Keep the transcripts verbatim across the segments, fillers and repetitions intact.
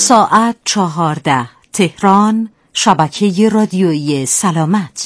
ساعت چهارده تهران، شبکه رادیویی سلامت.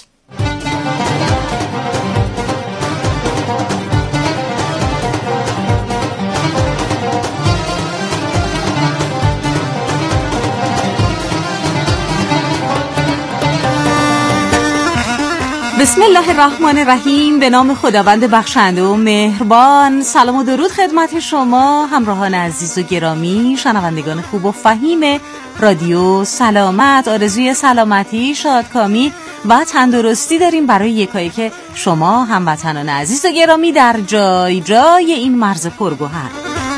بسم الله الرحمن الرحیم. به نام خداوند بخشنده و مهربان. سلام و درود خدمت شما همراهان عزیز و گرامی، شنوندگان خوب و فهیم رادیو سلامت. آرزوی سلامتی، شادکامی و تندرستی داریم برای یکایی که شما هموطنان عزیز و گرامی در جای جای این مرز پرگوهر.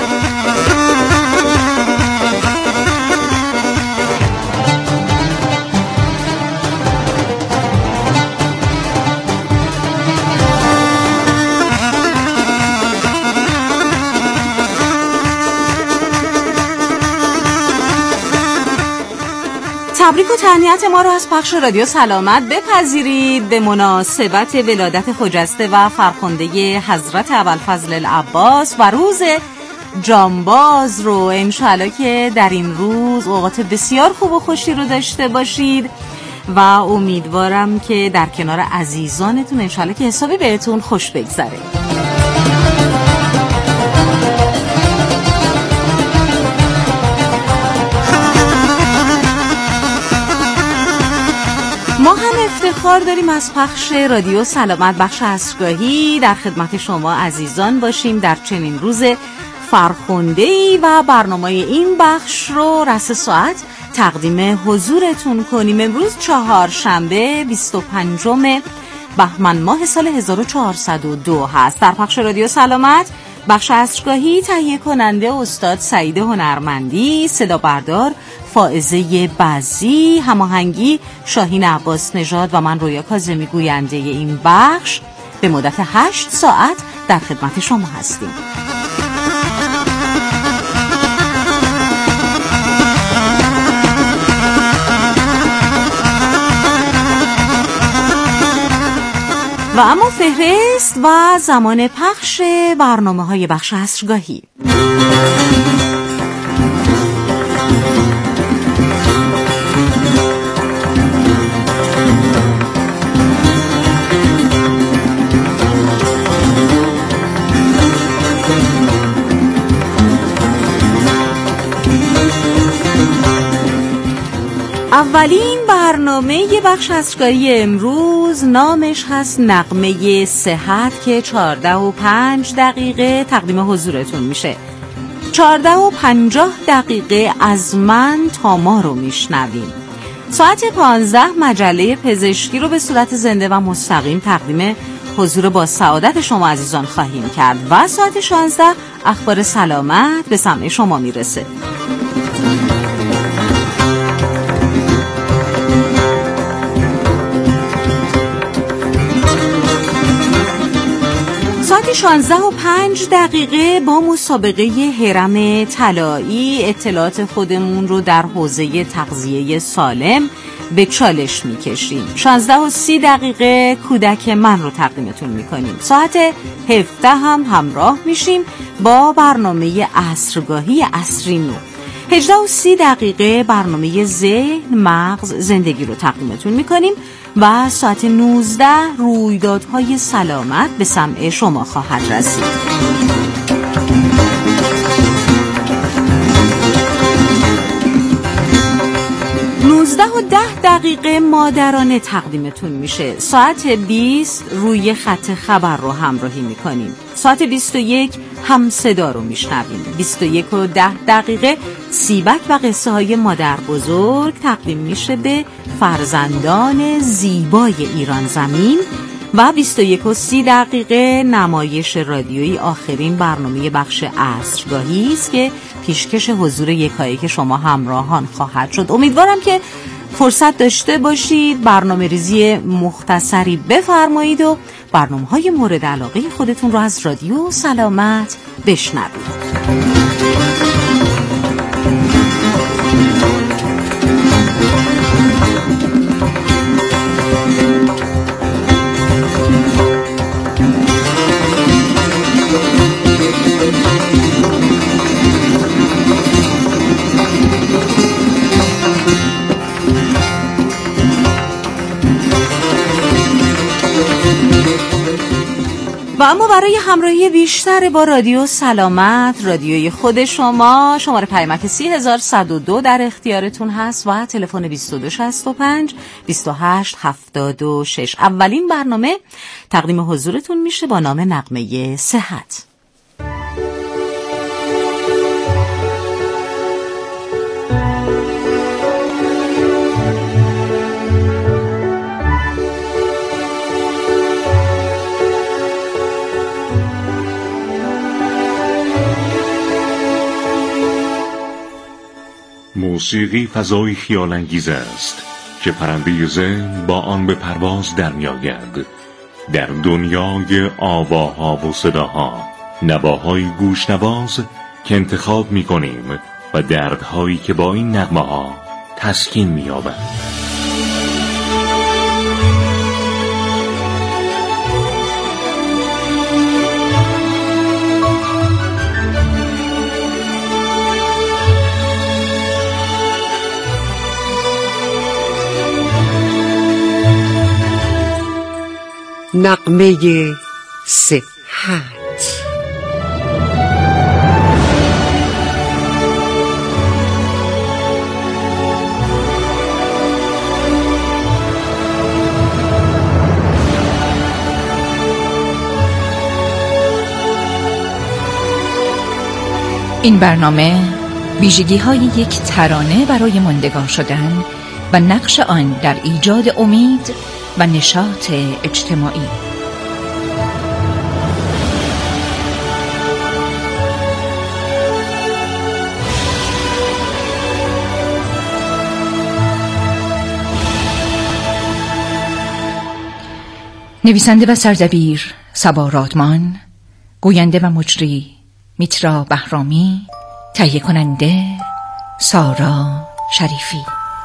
تبریک و تهنیت ما رو از پخش رادیو سلامت بپذیرید به مناسبت ولادت خجسته و فرخنده حضرت ابوالفضل العباس و روز جانباز رو. انشاءالله که در این روز اوقات بسیار خوب و خوشی رو داشته باشید و امیدوارم که در کنار عزیزانتون انشاءالله که حسابی بهتون خوش بگذره. ما هم افتخار داریم از پخش رادیو سلامت بخش عصرگاهی در خدمت شما عزیزان باشیم در چنین روز فرخنده‌ای و برنامه این بخش رو رأس ساعت تقدیم حضورتون کنیم. امروز چهارشنبه بیست و پنجم بهمن ماه سال هزار و چهارصد و دو هست. در پخش رادیو سلامت بخش عصرگاهی تهیه کننده استاد سعید هنرمندی، صدا بردار فائزه بزی، هماهنگی شاهین عباس نژاد و من رویا کاظمی گوینده این بخش به مدت هشت ساعت در خدمت شما هستیم. و اما فهرست و زمان پخش برنامه‌های بخش عصرگاهی. اولین برنامه یه بخش عصرگاهی امروز نامش هست نغمه صحت که چهارده و پنج دقیقه تقدیم حضورتون میشه. چهارده و پنجاه دقیقه از من تا ما رو میشنویم. ساعت پانزده مجله پزشکی رو به صورت زنده و مستقیم تقدیم حضور با سعادت شما عزیزان خواهیم کرد و ساعت شانزده اخبار سلامت به سمع شما میرسه. ساعت شانزده و پنج دقیقه با مسابقه هرم طلایی اطلاعات خودمون رو در حوزه تغذیه سالم به چالش میکشیم. شانزده و سی دقیقه کودک من رو تقدیمتون میکنیم. ساعت هفده هم همراه میشیم با برنامه عصرگاهی عصری نو. هجده و سی دقیقه برنامه ذهن مغز زندگی رو تقدیمتون میکنیم و ساعت نوزده رویدادهای سلامت به سمع شما خواهد رسید. نوزده و ده دقیقه مادرانه تقدیمتون میشه. ساعت بیست روی خط خبر رو همراهی میکنیم. ساعت بیست و یک هم صدا رو میشنویم. بیست و یک و ده دقیقه سیبک و قصه های مادر بزرگ تقدیم میشه به فرزندان زیبای ایران زمین و بیست و یک و سی دقیقه نمایش رادیویی آخرین برنامه بخش عصرگاهی است که پیشکش حضور یکایک شما همراهان خواهد شد. امیدوارم که فرصت داشته باشید برنامه ریزی مختصری بفرمایید و برنامه‌های مورد علاقه خودتون رو از رادیو سلامت بشنوید. و اما برای همراهی بیشتر با رادیو سلامت، رادیوی خود شما، شماره پیامک سی هزار و صد و دو در اختیارتون هست و تلفن بیست و دو شصت و پنج بیست و هشت هفتاد و شش. اولین برنامه تقدیم حضورتون میشه با نام نغمه صحت. موسیقی فضای خیال انگیز است که پرنده ذهن با آن به پرواز در می‌آید. در دنیای آواها و صداها، نواهای گوشنواز که انتخاب می‌کنیم و دردهایی که با این نغمه‌ها تسکین می‌یابند. نغمه صحت. این برنامه ویژگی‌های یک ترانه برای ماندگار شدن و نقش آن در ایجاد امید و نشاط اجتماعی. نویسنده و سردبیر صبا رادمان، گوینده و مجری میترا بهرامی، تهیه کننده سارا شریفی.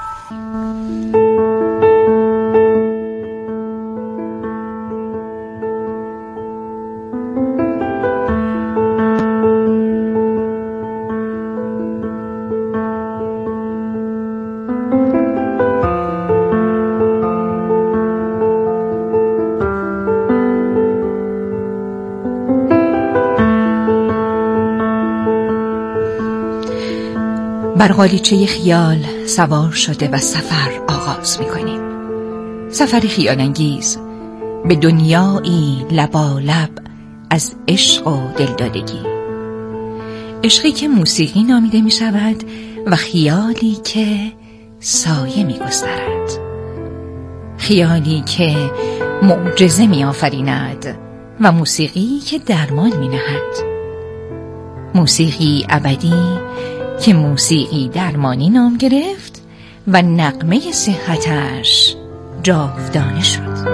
بر قالیچه خیال سوار شده و سفر آغاز می‌کنیم. سفر خیال انگیز به دنیایی لبالب از عشق و دلدادگی. عشقی که موسیقی نامیده می‌شود و خیالی که سایه می‌گسترد. خیالی که معجزه می‌آفریند و موسیقی که درمان می‌نهد. موسیقی ابدی که موسیقی درمانی نام گرفت و نغمه صحتش جاودانه شد.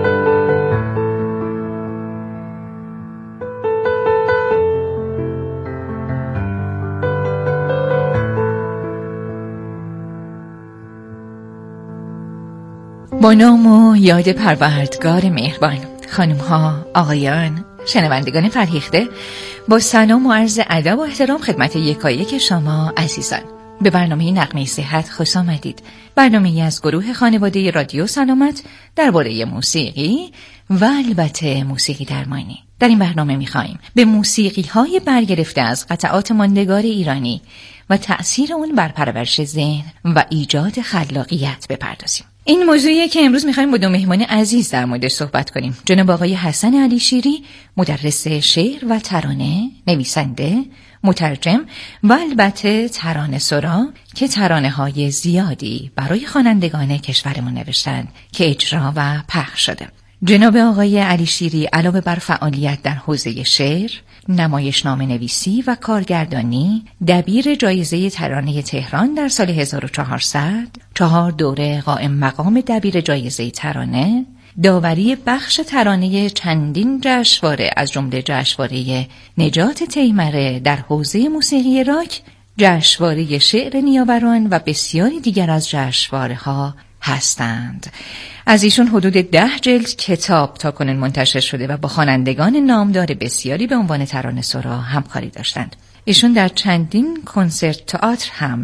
با نام و یاد پروردگار مهربان، خانم ها، آقایان، شنوندگان فرهیخته، با سلام و عرض ادب و احترام خدمت یکایک شما عزیزان. به برنامه نغمه صحت خوش آمدید. برنامه‌ای از گروه خانواده رادیو سلامت درباره موسیقی و البته موسیقی درمانی. در این برنامه می‌خوایم به موسیقی‌های برگرفته از قطعات ماندگار ایرانی و تأثیر اون بر پرورش ذهن و ایجاد خلاقیت بپردازیم. این موضوعیه که امروز می‌خوایم با دو مهمان عزیز در موردش صحبت کنیم. جناب آقای حسن علی شیری، مدرس شعر و ترانه، نویسنده، مترجم و البته ترانه سرا که ترانه‌های زیادی برای خوانندگان کشورمون نوشتند که اجرا و پخش شده. جناب آقای علی شیری علاوه بر فعالیت در حوزه شعر، نمایشنامه نویسی و کارگردانی، دبیر جایزه ترانه تهران در سال هزار و چهارصد، چهار دوره قائم مقام دبیر جایزه ترانه، داوری بخش ترانه چندین جشنواره از جمله جشنواره نجات تیمره در حوزه موسیقی راک، جشنواره شعر نیاوران و بسیاری دیگر از جشنواره‌ها هستند. از ایشون حدود ده جلد کتاب تاکنون منتشر شده و با خوانندگان نامدار بسیاری به عنوان ترانه سرا همکاری داشتند. ایشون در چندین کنسرت تئاتر هم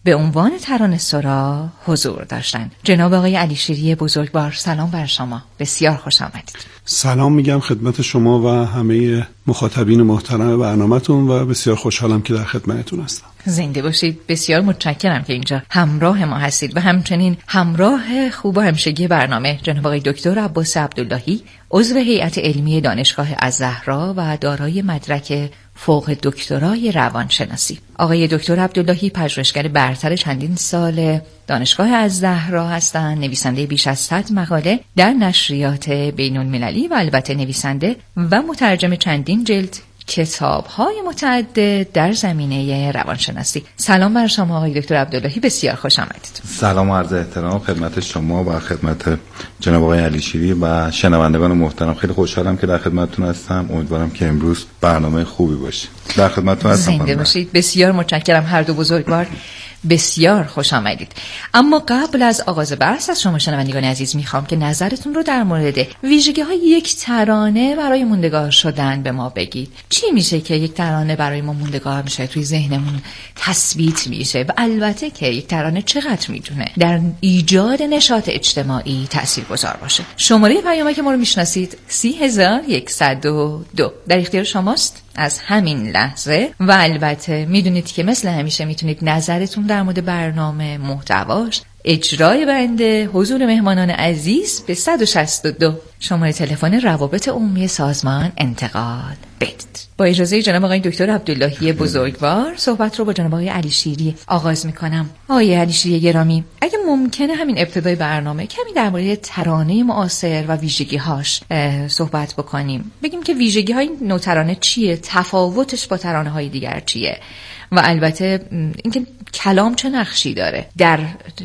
به عنوان ترانه‌سرا حضور داشتند. جناب آقای علیشیری بزرگوار، سلام بر شما، بسیار خوش آمدید. سلام میگم خدمت شما و همه مخاطبین محترم برنامه‌تون و بسیار خوشحالم که در خدمتتون هستم. زنده باشید. بسیار متشکرم که اینجا همراه ما هستید و همچنین همراه خوب و همشگی برنامه جناب آقای دکتر عباس عبداللهی، عضو هیئت علمی دانشگاه الزهرا و دارای مدرک فوق دکترای روانشناسی. آقای دکتر عبداللهی پژوهشگر برتر چندین سال دانشگاه الزهرا هستند، نویسنده بیش از صد مقاله در نشریات بین المللی و البته نویسنده و مترجم چندین جلد کتاب‌های متعدد در زمینه روانشناسی. سلام بر شما آقای دکتر عبداللهی، بسیار خوش آمدید. سلام و عرض احترام خدمت شما و خدمت جناب آقای علیشیری و شنوندگان محترم. خیلی خوشحالم که در خدمتتون هستم. امیدوارم که امروز برنامه خوبی باشه. در خدمتتون هستم. زنده باشید. بسیار متشکرم هر دو بزرگوار. بسیار خوش آمدید. اما قبل از آغاز بحث از شما شنوندگان عزیز میخوام که نظرتون رو در مورد ویژگی های یک ترانه برای موندگار شدن به ما بگید. چی میشه که یک ترانه برای ما موندگار میشه، توی ذهنمون تثبیت میشه و البته که یک ترانه چقدر میتونه در ایجاد نشاط اجتماعی تاثیرگذار باشه. شماره پیامک که ما رو میشناسید سی هزار و صد و دو در اختیار شماست از همین لحظه و البته میدونید که مثل همیشه میتونید نظرتون در مورد برنامه، محتواش، اجرای بنده، حضور مهمانان عزیز به صد و شصت و دو شماره تلفن روابط عمومی سازمان انتقال بدید. با اجازه جناب آقای دکتر عبداللهی بزرگوار صحبت رو با جناب آقای علیشیری آغاز میکنم. آقای علیشیری گرامی، اگه ممکنه همین ابتدای برنامه کمی در مورد ترانه معاصر و ویژگی‌هاش صحبت بکنیم. بگیم که ویژگی‌های نوع ترانه چیه، تفاوتش با ترانه‌های دیگر چیه و البته اینکه کلام چه نقشی داره در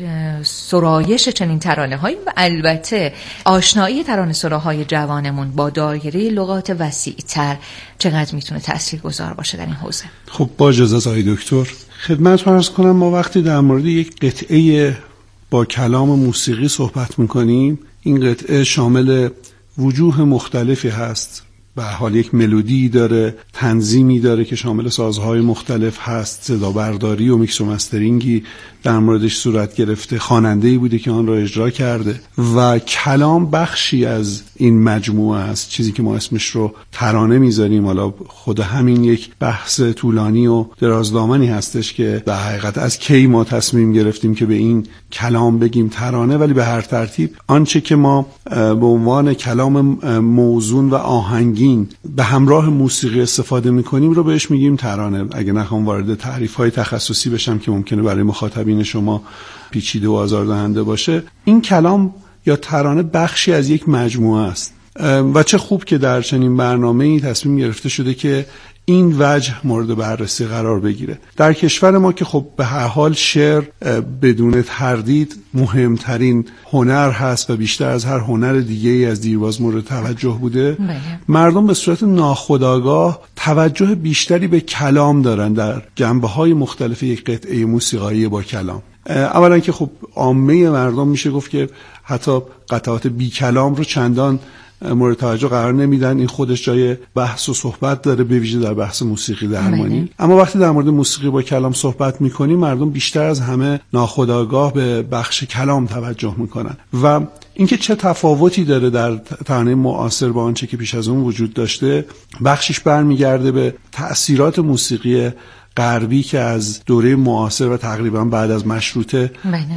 سرایش چنین ترانه‌هایی و البته آشنایی ترانه‌سراهای جوانمون با دایره لغات وسیع‌تر چقدر میتونه تاثیرگذار باشه در این حوزه. خب با اجازه آقای دکتر خدمتتون عرض کنم، ما وقتی در مورد یک قطعه با کلام موسیقی صحبت میکنیم، این قطعه شامل وجوه مختلفی هست. به حال یک ملودی داره، تنظیمی داره که شامل سازهای مختلف هست، صدا برداری و میکس و مسترینگی در موردش صورت گرفته، خواننده‌ای بوده که آن را اجرا کرده و کلام بخشی از این مجموعه است، چیزی که ما اسمش رو ترانه میذاریم. حالا خود همین یک بحث طولانی و درازدامنی هستش که در حقیقت از کی ما تصمیم گرفتیم که به این کلام بگیم ترانه، ولی به هر ترتیب آنچه که ما به عنوان کلام موزون و آهنگین به همراه موسیقی استفاده میکنیم رو بهش میگیم ترانه. اگه نخوام وارد تعریف‌های تخصصی بشم که ممکنه برای مخاطبین شما پیچیده و آزاردهنده باشه، این کلام یا ترانه بخشی از یک مجموعه است و چه خوب که در چنین برنامه‌ای تصمیم گرفته شده که این وجه مورد بررسی قرار بگیره. در کشور ما که خب به هر حال شعر بدون تردید مهمترین هنر هست و بیشتر از هر هنر دیگه‌ای از دیرباز مورد توجه بوده، بله. مردم به صورت ناخودآگاه توجه بیشتری به کلام دارن در جنبه‌های مختلف یک قطعه موسیقایی با کلام. اولا که خب عامه مردم میشه گفت که حتی قطعات بی کلام رو چندان مورد توجه قرار نمیدن. این خودش جای بحث و صحبت داره، به ویژه در بحث موسیقی درمانی. اما وقتی در مورد موسیقی با کلام صحبت میکنیم، مردم بیشتر از همه ناخودآگاه به بخش کلام توجه میکنن و اینکه چه تفاوتی داره در ترانه معاصر با آنچه که پیش از اون وجود داشته، بخشش برمیگرده به تأثیرات موسیقی غربی که از دوره معاصر و تقریبا بعد از مشروطه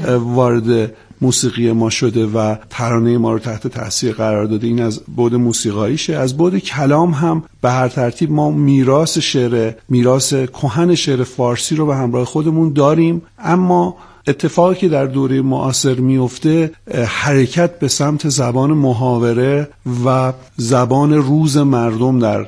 وارد موسیقی ما شده و ترانه ما رو تحت تاثیر قرار داده. این از بعد موسیقاییشه. از بعد کلام هم به هر ترتیب ما میراث شعر میراث کهن شعر فارسی رو به همراه خودمون داریم، اما اتفاقی که در دوره معاصر میفته حرکت به سمت زبان محاوره و زبان روز مردم در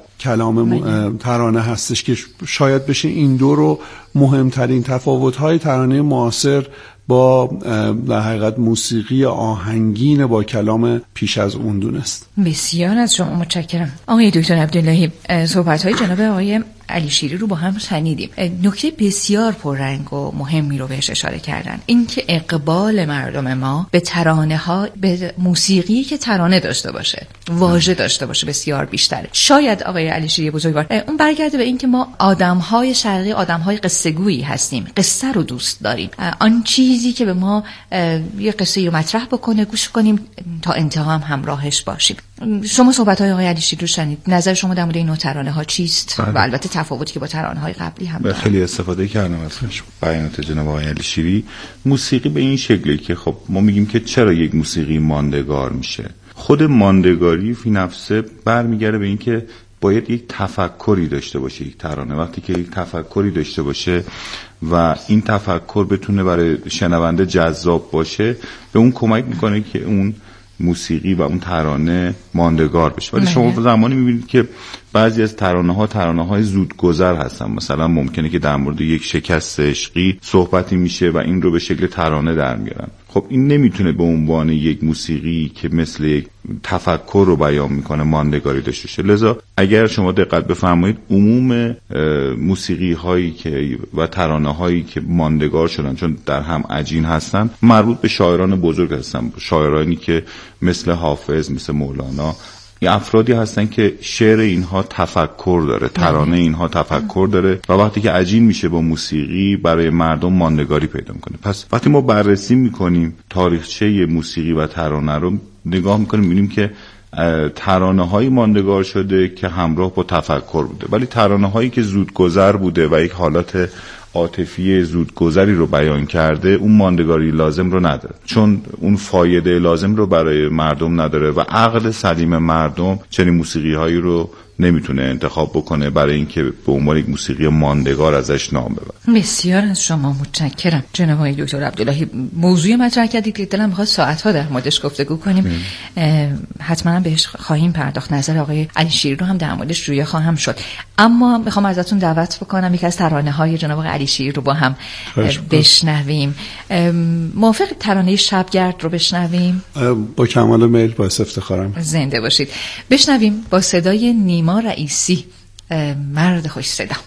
کلام ترانه هستش که شاید بشه این دو رو مهمترین تفاوت‌های ترانه معاصر با در حقیقت موسیقی آهنگین با کلام پیش از اون دونست. بسیار از شما متشکرم. آقای دکتر عبداللهی، صحبت‌های جناب آقای علیشیری رو با هم شنیدیم. نکته بسیار پررنگ و مهمی رو بهش اشاره کردن، اینکه اقبال مردم ما به ترانه ها، به موسیقی که ترانه داشته باشه، واژه داشته باشه بسیار بیشتره. شاید آقای علیشیری بزرگوار اون برگرده به اینکه ما آدم‌های شرقی، آدم‌های قصه‌گویی هستیم، قصه رو دوست داریم. آن چیزی که به ما یه قصه رو مطرح بکنه گوش کنیم تا انتها هم همراهش باشیم. شما صحبت‌های آقای علیشیری رو شنید، نظر شما در مورد این نوع ترانه‌ها چیست؟ بله. و البته تفاوتی که با ترانه‌های قبلی هم داره. خیلی استفاده کردم از بیانات جناب آقای علیشیری. موسیقی به این شکلی که خب ما میگیم که چرا یک موسیقی ماندگار میشه. خود ماندگاری فی نفسه برمیگره به این که باید یک تفکری داشته باشه یک ترانه. وقتی که یک تفکری داشته باشه و این تفکر بتونه برای شنونده جذاب باشه، به اون کمک میکنه که اون موسیقی و اون ترانه ماندگار بشه. ولی شما زمانی میبینید که بعضی از ترانه ها ترانه های زودگذر هستن. مثلا ممکنه که در مورد یک شکست عشقی صحبتی میشه و این رو به شکل ترانه در میارن. خب این نمیتونه به عنوان یک موسیقی که مثل یک تفکر رو بیان میکنه ماندگاری داشته باشه. لذا اگر شما دقت بفرمایید عموم موسیقی هایی که و ترانه هایی که ماندگار شدن چون در هم عجین هستن، مربوط به شاعران بزرگ هستن، شاعرانی که مثل حافظ، مثل مولانا، یه افرادی هستن که شعر اینها تفکر داره، ترانه اینها تفکر داره و وقتی که عجین میشه با موسیقی برای مردم ماندگاری پیدا میکنه. پس وقتی ما بررسی میکنیم تاریخچه موسیقی و ترانه رو نگاه میکنیم، میبینیم که ترانه های ماندگار شده که همراه با تفکر بوده، ولی ترانه هایی که زودگذر بوده و یک حالت عاطفی زودگذری رو بیان کرده، اون ماندگاری لازم رو نداره، چون اون فایده لازم رو برای مردم نداره و عقل سلیم مردم چنین موسیقی هایی رو نمیتونه انتخاب بکنه برای اینکه به عنوان یک موسیقی ماندگار ازش نام ببره. بسیار از شما متشکرم جناب آقای دکتر عبداللهی. موضوع مطرح کردید که دلم می‌خواد ساعت‌ها در موردش گفتگو کنیم. حتما بهش خواهیم پرداخت. نظر آقای علیشیری رو هم در موردش رویه خواهم شد. اما میخوام ازتون دعوت بکنم یکی از ترانه‌های جناب آقای علیشیری رو با هم بشنویم. موافق ترانه شبگرد رو بشنویم؟ با کمال میل، با افتخارم. زنده باشید. بشنویم با صدای نیما رئیسی، مرد خوش صدا.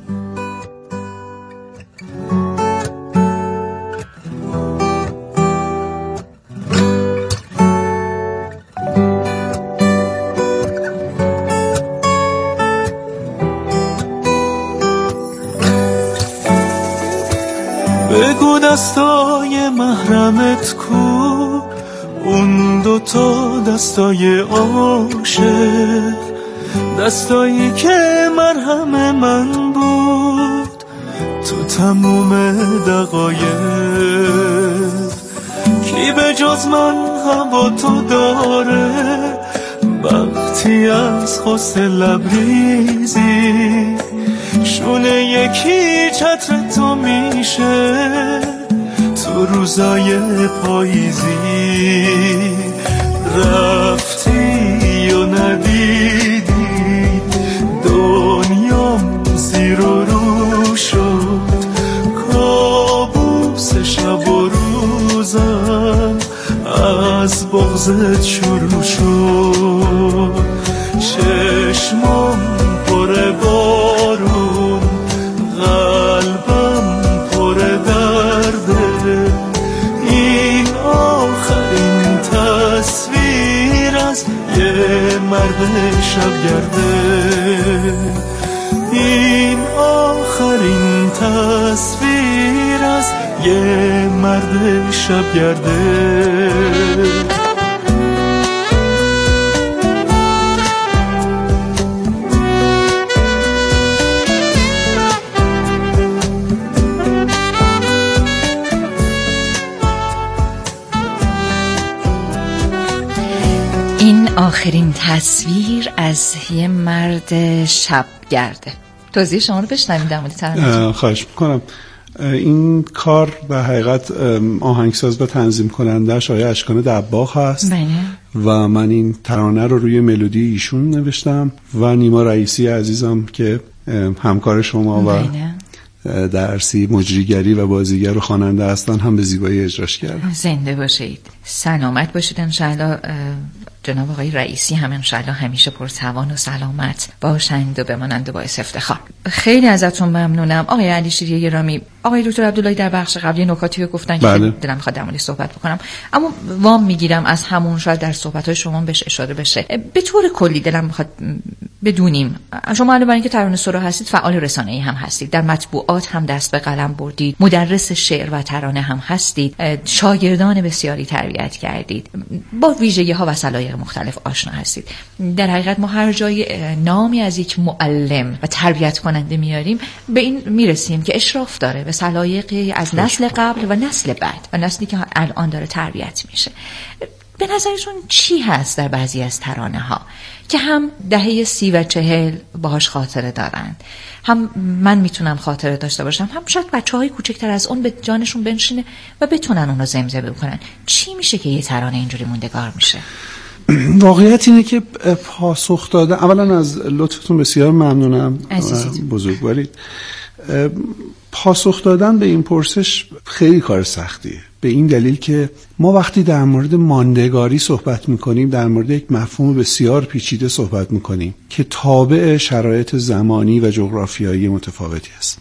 بگو دستای محرمت کو، اون دوتا دستای عاشق، دستایی که مرهم من بود تو تموم دقایق. کی به جز من هوا تو داره، وقتی از خست لبریزی شونه یکی چتر تو میشه تو روزای پاییزی. رفتی و ندیدی دنیام زیر و رو شد، کابوس شب و روزم از بغضت شروع شد. چشمم پر بارون، قلبم پر درده، این آخرین تصویر از یه مرد شبگرده. این آخرین تصویر از یه مرد شبگرده. آخرین تصویر از یه مرد شبگرده. توضیح شما رو بشنویم در مورد ترانه. خواهش میکنم. این کار به حقیقت آهنگساز و تنظیم کنندش آقای اشکان دباغ هست. بله. و من این ترانه رو روی ملودی ایشون نوشتم و نیما رئیسی عزیزم که همکار شما و درسی مجریگری و بازیگر و خواننده هستن هم به زیبایی اجراش کردن. زنده باشید، سلامت باشید انشاءالله. جناب آقای رئیسی هم انشالله همیشه پرتوان و سلامت باشند و بمانند و باعث افتخار. خیلی ازتون ممنونم آقای علی شیری گرامی. آقای دکتر عبداللهی در بخش قبلی نکاتی رو گفتن بله. که دلم می‌خواد در موردش صحبت بکنم، اما وام میگیرم از همون شاید در صحبت‌های شما بهش اشاره بشه. به طور کلی دلم می‌خواد بدونیم، شما علاوه بر اینکه ترانه‌سرا هستید فعال رسانه‌ای هم هستید، در مطبوعات هم دست به قلم بردید، مدرس شعر و ترانه هم هستید، شاگردان بسیاری تربیت کردید، با ویژگی‌ها و سلایق مختلف آشنا هستید. در حقیقت ما هر جای نامی از یک معلم و تربیت کننده میاریم به این میرسیم که اشراف داره به سلایقی از نسل قبل و نسل بعد و نسلی که الان داره تربیت میشه. به نظرتون چی هست در بعضی از ترانه ها که هم دهه سی و چهل باهاش خاطره دارند، هم من میتونم خاطره داشته باشم، هم شاید بچه های کوچکتر از اون به جانشون بنشینه و بتونن اون رو زمزمه بکنن؟ چی میشه که یه ترانه اینجوری موندگار میشه؟ واقعیت اینه که پاسخ دادن، اولا از لطفتون بسیار ممنونم بزرگوارید، پاسخ دادن به این پرسش خیلی کار سختیه، به این دلیل که ما وقتی در مورد ماندگاری صحبت میکنیم در مورد یک مفهوم بسیار پیچیده صحبت میکنیم که تابع شرایط زمانی و جغرافیایی متفاوتی است.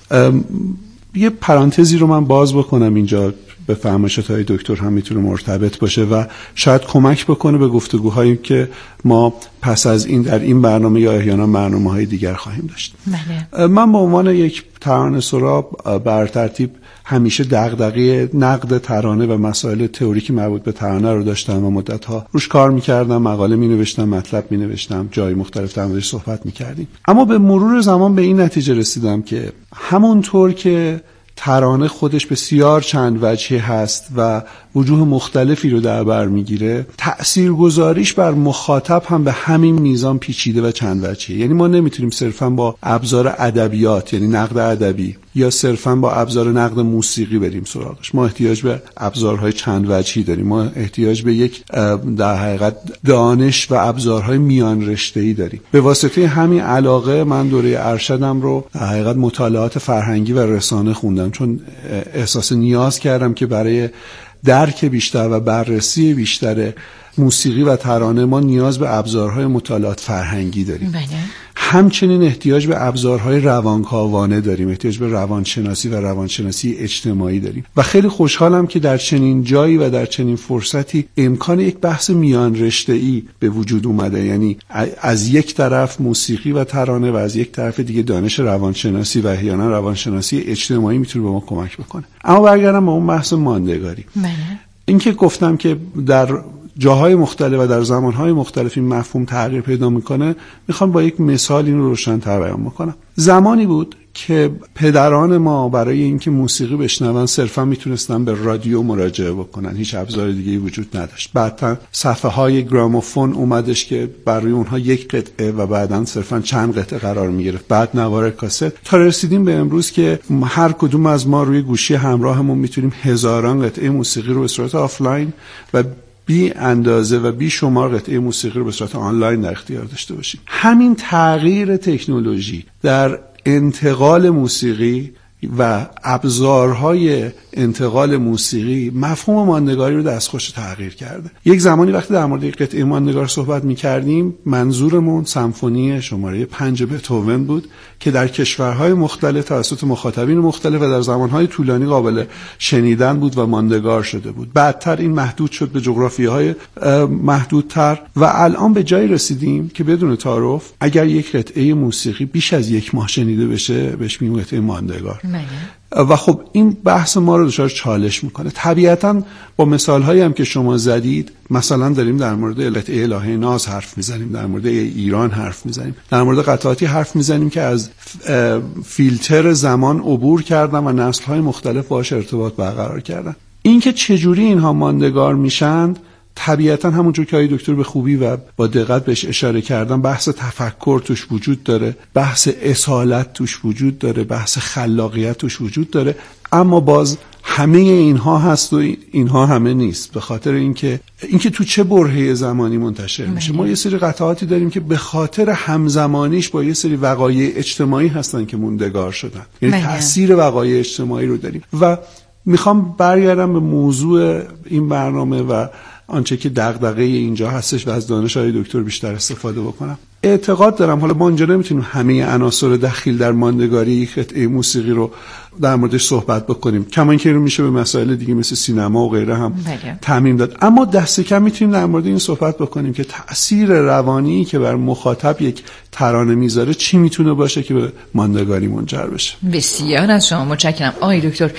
یه پرانتزی رو من باز بکنم اینجا، به فرمایشات های دکتر هم میتونه مرتبط باشه و شاید کمک بکنه به گفتگوهایی که ما پس از این در این برنامه یا احیانا برنامه های دیگر خواهیم داشت. بله. من به عنوان یک ترانه‌سرا بر ترتیب همیشه دغدغه نقد ترانه و مسائل تئوریکی مربوط به ترانه رو داشتم و مدت‌ها روش کار می‌کردم، مقاله می‌نوشتم، مطلب می‌نوشتم، جای مختلف در موردش صحبت می‌کردیم. اما به مرور زمان به این نتیجه رسیدم که همونطور که ترانه خودش بسیار چند وجهی هست و وجوه مختلفی رو در بر میگیره، تأثیرگذاریش بر مخاطب هم به همین میزان پیچیده و چند وجهیه. یعنی ما نمیتونیم صرفاً با ابزار ادبیات یعنی نقد ادبی یا صرفاً با ابزار نقد موسیقی بریم سراغش. ما احتیاج به ابزارهای چند وجهی داریم، ما احتیاج به یک در حقیقت دانش و ابزارهای میان رشته‌ای داریم. به واسطه همین علاقه من دوره ارشدم رو در حقیقت مطالعات فرهنگی و رسانه خوندم، چون احساس نیاز کردم که برای درک بیشتر و بررسی بیشتر موسیقی و ترانه ما نیاز به ابزارهای مطالعات فرهنگی داریم. بله. همچنین احتیاج به ابزارهای روانکاوانه داریم، احتیاج به روانشناسی و روانشناسی اجتماعی داریم و خیلی خوشحالم که در چنین جایی و در چنین فرصتی امکان یک بحث میان رشته‌ای به وجود اومده، یعنی از یک طرف موسیقی و ترانه و از یک طرف دیگه دانش روانشناسی و احیانا روانشناسی اجتماعی میتونه به ما کمک بکنه. اما برگردم به اون بحث ماندگاری. بله. اینکه گفتم که در جاهای مختلف و در زمانهای مختلف این مفهوم تغییر پیدا میکنه، میخوام با یک مثال این رو روشن‌تر بیان بکنم. زمانی بود که پدران ما برای اینکه موسیقی بشنون صرفا میتونستن به رادیو مراجعه بکنن، هیچ ابزار دیگه‌ای وجود نداشت. بعداً صفحه های گراموفون اومدش که برای اونها یک قطعه و بعداً صرفا چند قطعه قرار میگرفت، بعد نوار کاست، تا رسیدیم به امروز که هر کدوم از ما روی گوشی همراهمون میتونیم هزاران قطعه موسیقی رو به صورت آفلاین و بی اندازه و بی شمار قطعه موسیقی رو به صورت آنلاین در اختیار داشته باشیم. همین تغییر تکنولوژی در انتقال موسیقی و ابزارهای انتقال موسیقی مفهوم ماندگاری رو دستخوش تغییر کرده. یک زمانی وقتی در مورد قطعه ماندگار صحبت می‌کردیم منظورمون سمفونی شماره پنج بتهوون بود که در کشورهای مختلف توسط مخاطبین مختلف و در زمانهای طولانی قابل شنیدن بود و ماندگار شده بود. بعدتر این محدود شد به جغرافیاهای محدودتر و الان به جایی رسیدیم که بدون تعارف اگر یک قطعه موسیقی بیش از یک ماه شنیده بشه بهش میگیم قطعه ماندگار. و خب این بحث ما رو دچار چالش میکنه. طبیعتاً با مثالهایی هم که شما زدید، مثلا داریم در مورد قطعه الهه ناز حرف میزنیم، در مورد ایران حرف میزنیم، در مورد قطعاتی حرف میزنیم که از فیلتر زمان عبور کردن و نسل‌های مختلف باهاش ارتباط برقرار کردن. اینکه چجوری اینها ماندگار میشند طبیعتاً همونجور که آقای دکتر به خوبی و با دقت بهش اشاره کردن، بحث تفکر توش وجود داره، بحث اصالت توش وجود داره، بحث خلاقیت توش وجود داره، اما باز همه اینها هست و اینها همه نیست، به خاطر اینکه اینکه تو چه برهه زمانی منتشر میشه. ما یه سری قطعاتی داریم که به خاطر همزمانیش با یه سری وقایع اجتماعی هستن که موندگار شدن، یعنی تأثیر وقایع اجتماعی رو داریم. و میخوام برگردم به موضوع این برنامه و آنچه که دغدغه اینجا هستش و از دانش های دکتر بیشتر استفاده بکنم. اعتقاد دارم حالا ما اینجا نمیتونیم همه عناصر دخیل در ماندگاری یک قطعه موسیقی رو در موردش صحبت بکنیم، کما اینکه رو میشه به مسائل دیگه مثل سینما و غیره هم تعمیم داد، اما دست کم میتونیم در مورد این صحبت بکنیم که تأثیر روانی که بر مخاطب یک ترانه میذاره چی میتونه باشه که به ماندگاری منجر بشه. بسیار از شما متشکرم. آقای دکتر،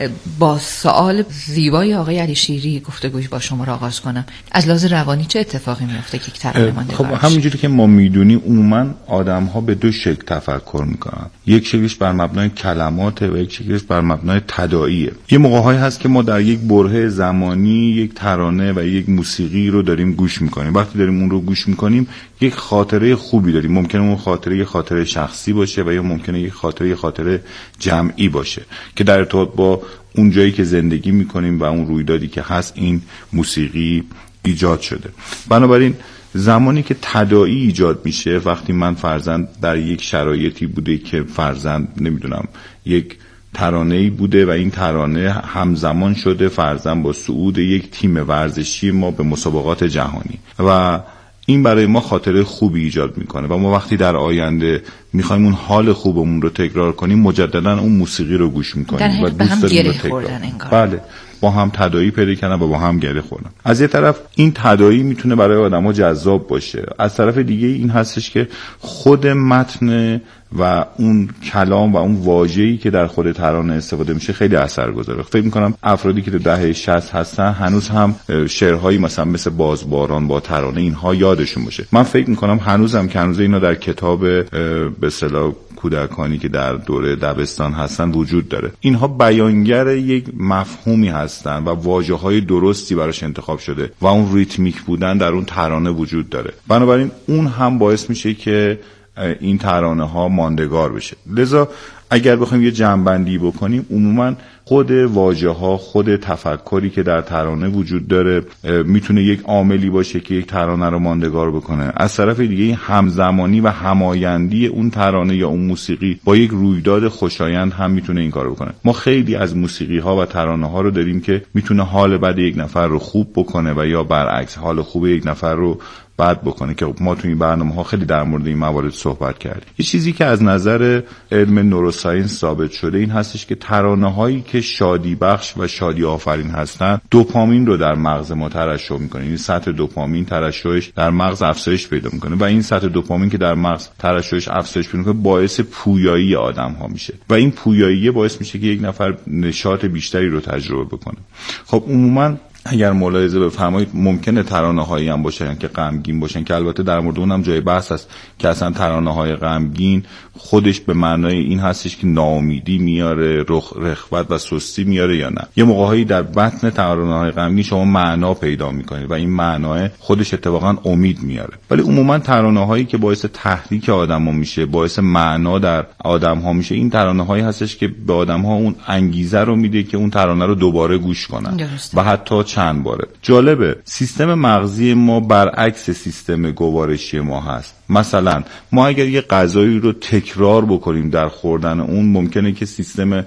با سوال زیبای آقای علیشیری گفتگوی با شما را آغاز کنم. از لحاظ روانی چه اتفاقی میفته که یک ترانه ماندگار خب همونجوری که ما میدونیم عموما آدم‌ها به دو شکل تفکر میکنن، یک شکلش بر مبنای کلمات و یک شکلش بر مبنای تداعیه. یه موقع‌هایی هست که ما در یک برهه زمانی یک ترانه و یک موسیقی رو داریم گوش میکنیم، وقتی داریم اون رو گوش میکنیم یک خاطره خوبی داریم، ممکنه اون خاطره یک خاطره شخصی باشه و یا ممکنه یک خاطره یک خاطره جمعی باشه که در ارتباط با اون جایی که زندگی میکنیم و اون رویدادی که هست این موسیقی ایجاد شده. بنابراین زمانی که تداعی ایجاد میشه، وقتی من فرضاً در یک شرایطی بوده که فرضاً نمیدونم یک ترانه‌ای بوده و این ترانه همزمان شده فرضاً با صعود یک تیم ورزشی ما به مسابقات جهانی و این برای ما خاطره خوبی ایجاد میکنه و ما وقتی در آینده میخوایم اون حال خوبمون رو تکرار کنیم مجددا اون موسیقی رو گوش میکنیم و دوست داریم رو تکرار. بله، با هم تداعی پیدا کردن و با هم گره خوردن. از یه طرف این تداعی میتونه برای آدما جذاب باشه، از طرف دیگه این هستش که خود متن و اون کلام و اون واژه‌ای که در خود ترانه استفاده میشه خیلی اثرگذاره. فکر میکنم افرادی که در دهه شصت هستن هنوز هم شعرهایی مثلا مثل بازباران با ترانه اینها یادشون باشه. من فکر میکنم هنوزم که هنوز اینا در کتاب به اصطلاح کودکانی که در دوره دبستان هستن وجود داره. اینها بیانگر یک مفهومی هستن و واژه‌های درستی براش انتخاب شده و اون ریتمیک بودن در اون ترانه وجود داره. بنابراین اون هم باعث میشه که این ترانه ها ماندگار بشه. لذا اگر بخوایم یه جمع‌بندی بکنیم، عموما خود واژه ها، خود تفکری که در ترانه وجود داره میتونه یک عاملی باشه که یک ترانه رو ماندگار بکنه. از طرف دیگه همزمانی و همایندی اون ترانه یا اون موسیقی با یک رویداد خوشایند هم میتونه این کارو بکنه. ما خیلی از موسیقی ها و ترانه ها رو داریم که میتونه حال بد یک نفر رو خوب بکنه و یا برعکس حال خوب یک نفر رو بد بکنه که ما تو این برنامه ها خیلی در مورد این موارد صحبت کردیم. یه چیزی که از نظر علم نوروساینس ثابت شده این هستش که ترانه هایی که شادی بخش و شادی آفرین هستن دوپامین رو در مغز ما ترشح میکنه. این سطح دوپامین ترشحش در مغز افزایش پیدا میکنه و این سطح دوپامین که در مغز ترشحش افزایش پیدا میکنه باعث پویایی آدم ها میشه و این پویایی باعث میشه که یک نفر نشاط بیشتری رو تجربه بکنه. خب عموما اگر ملاحظه بفرمایید ممکنه ترانه‌هایی هم باشن که غمگین باشن که البته در مورد اونم جای بحث هست که اصلا ترانه‌های غمگین خودش به معنای این هستش که ناامیدی میاره، رخ رخوت و سستی میاره یا نه. یه موقع‌هایی در متن ترانه‌های غمگین شما معنا پیدا می‌کنید و این معنا خودش اتفاقا امید میاره. ولی عموما ترانه‌هایی که باعث تحریک آدم‌ها میشه، باعث معنا در آدم‌ها میشه، این ترانه‌هایی هستش که به آدم‌ها اون انگیزه رو میده که اون ترانه رو دوباره گوش کنن درسته. و حتی چند باره. جالبه سیستم مغزی ما برعکس سیستم گوارشی ما هست. مثلا ما اگر یه غذایی رو تکرار بکنیم در خوردن اون، ممکنه که سیستم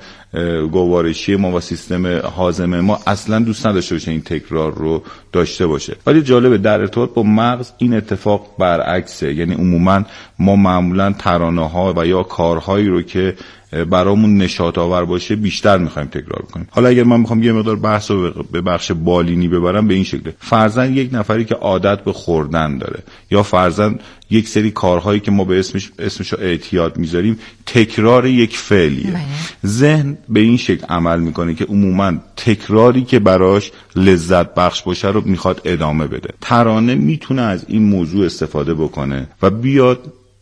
گوارشی ما و سیستم هاضمه ما اصلا دوست نداشته باشه این تکرار رو داشته باشه. ولی جالبه در ارتباط با مغز این اتفاق برعکسه. یعنی عموما ما معمولا ترانه‌ها و یا کارهایی رو که برامون نشاط آور باشه بیشتر میخوایم تکرار کنیم. حالا اگر من میخوام یه مقدار بحث رو به بخش بالینی ببرم به این شکله، فرضاً یک نفری که عادت به خوردن داره یا فرضاً یک سری کارهایی که ما به اسمش اسمشو اعتیاد میذاریم تکرار یک فعلیه، ذهن به این شکل عمل میکنه که عموما تکراری که براش لذت بخش باشه رو میخواد ادامه بده. ترانه میتونه از این موضوع استفاده بکنه و بیاد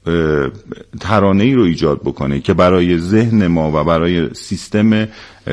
ترانه‌ای رو ایجاد بکنه که برای ذهن ما و برای سیستم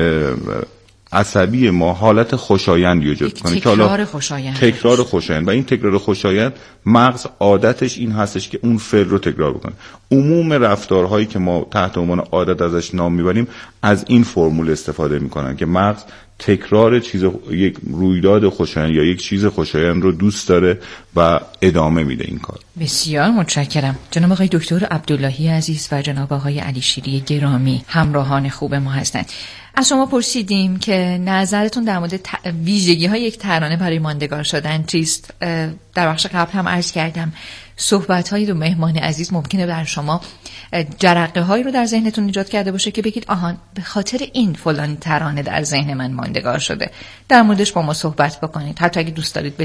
عصبی ما حالت خوشایند ایجاد کنه که حالا خوشایند تکرار خوشایند و این تکرار خوشایند مغز عادتش این هستش که اون فعل رو تکرار بکنه. عموم رفتارهایی که ما تحت عنوان عادت ازش نام میبریم از این فرمول استفاده میکنن که مغز تکرار چیز یک رویداد خوشایند یا یک چیز خوشایند رو دوست داره و ادامه میده این کار. بسیار متشکرم. جناب آقای دکتر عبداللهی عزیز و جناب آقای علیشیری گرامی همراهان خوب ما هستند. از شما پرسیدیم که نظرتون در مورد ت... ویژگی های یک ترانه برای ماندگار شدن چیست. در بخش قبل هم عرض کردم صحبت های دو مهمان عزیز ممکنه بر شما جرقه هایی رو در ذهنتون ایجاد کرده باشه که بگید آهان به خاطر این فلان ترانه در ذهن من ماندگار شده. در موردش با ما صحبت بکنید، حتی اگه دوست دارید به